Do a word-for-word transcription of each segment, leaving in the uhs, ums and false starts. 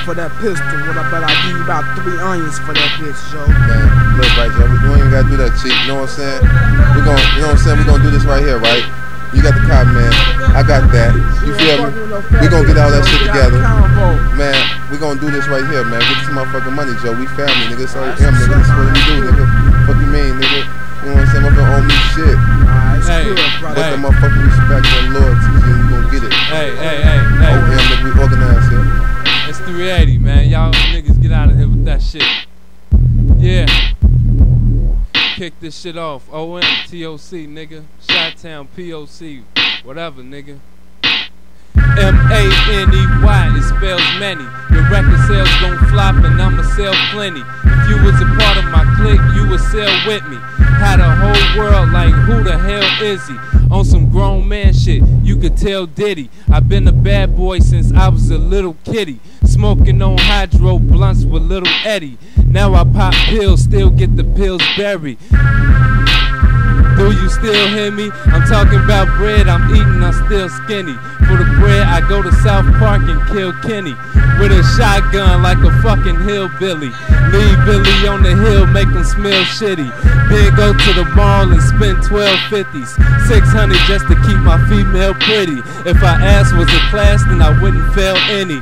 for that pistol. What I bet I give you about three onions for that bitch, yo. Man, look right, yo. We don't even gotta do that cheap. You know what I'm saying? We gon', you know what I'm saying? We gonna do this right here, right? You got the cotton, man. I got that. You feel me? We gonna get all that shit together. Man, we gonna do this right here, man. Get this motherfucking money, Joe. We family, nigga. So, yeah, nigga. That's what we do, nigga. Fuck you mean, nigga? You know what I'm saying? Motherfucker owe me shit. Hey, but hey. The motherfucking respect and loyalty, and we gonna get it. Hey, hey, hey, hey. Oh, yeah, nigga. We organize here. It's three eighty, man. Y'all niggas get out of here with that shit. Yeah. Kick this shit off. O M, T O C, nigga. Chi-Town, P O C, whatever, nigga. M A N E Y, it spells many. Your record sales gon' flop and I'ma sell plenty. If you was a part of my clique, you would sell with me. Had a whole world like, who the hell is he? On some grown man shit, you could tell Diddy. I've been a bad boy since I was a little kitty. Smoking on hydro blunts with little Eddie. Now I pop pills, still get the pills buried. Do you still hear me? I'm talking about bread, I'm eating, I'm still skinny. For the bread, I go to South Park and kill Kenny. With a shotgun like a fucking hillbilly. Leave Billy on the hill, make him smell shitty. Then go to the mall and spend twelve fifties. six hundred just to keep my female pretty. If our ass was a class, then I wouldn't fail any.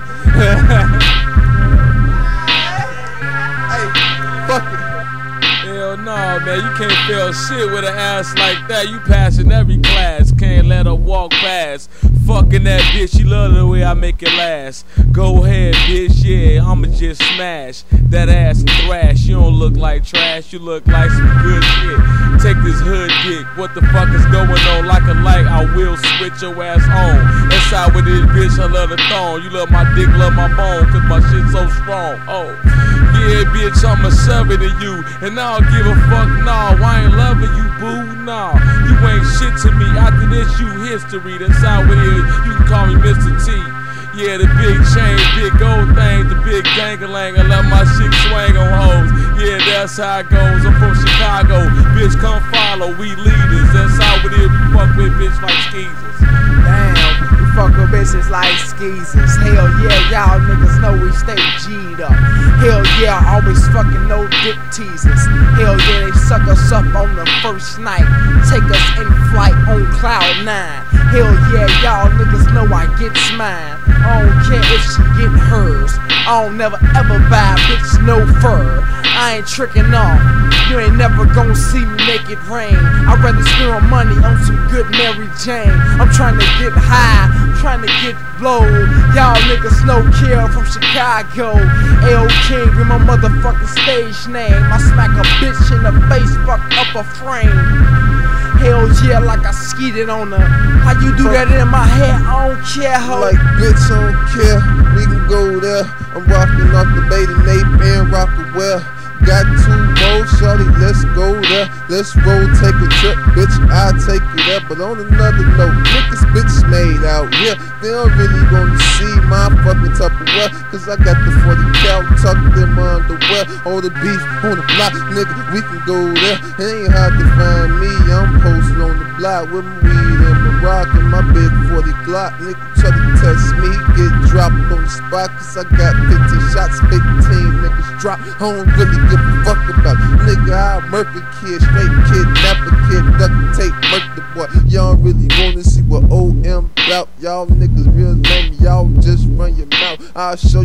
Hey, fuck it. Hell no, man, you can't feel shit with an ass like that. You passing every class, can't let her walk past. Fucking that bitch, she love the way I make it last. Go ahead, bitch, yeah, I'ma just smash that ass and thrash. You don't look like trash, you look like some good shit. Take this hood dick, what the fuck is going on? Like a light, I will switch your ass on. Inside with this bitch, I love the thong. You love my dick, love my bone, cause my shit so strong. Oh, yeah, bitch, I'ma serve it to you. And I don't give a fuck, nah, I ain't loving you, boo, nah. You ain't shit to me, after this you history. That's how it is, you can call me Mister T. Yeah, the big chain, big gold thing, the big dangling, I let my shit swing on hoes. Yeah, that's how it goes, I'm from Chicago. Bitch, come follow, we leaders. That's how it is, we fuck with bitch like skeezers. Damn, we fuck with bitches like skeezers. Hell yeah, y'all niggas know we stay G'd up. Hell yeah, always fucking no dick teasers. Hell yeah, they suck us up on the first night. Take us in flight on cloud nine. Hell yeah, y'all niggas know I gets mine. I don't care if she get hers. I don't never ever buy a bitch no fur. I ain't tricking off. You ain't never gonna see me make it rain. I'd rather spend my money on some good Mary Jane. I'm trying to get high, I'm trying to get blow. Y'all niggas no care from Chicago. L King be my motherfucking stage name. I smack a bitch in the face, fuck up a frame. Hell yeah, like I skeeted on her. How you do that in my head? I don't care, ho. Like, bitch, I don't care. We can go there. I'm rocking off the Beta Nape and Rockaware. Got two more, shorty, let's go there. Let's roll, take a trip, bitch, I'll take you there. But on another note, niggas bitch made out here. They don't really want to see my fucking Tupperware. Cause I got the forty cal tucked in my underwear. All the beef on the block, nigga, we can go there. It ain't hard to find me, I'm posted on the block with my weed and my rock and my big forty Glock. Nigga try to test me, get dropped on the spot. Cause I got fifteen shots, fifteen niggas drop. I don't really give a fuck about nigga, I murk a kid, straight kidnap a kid, duct tape, murk the boy. Y'all really wanna see what O M bout? Y'all niggas real lame, y'all just run your mouth. I'll show you.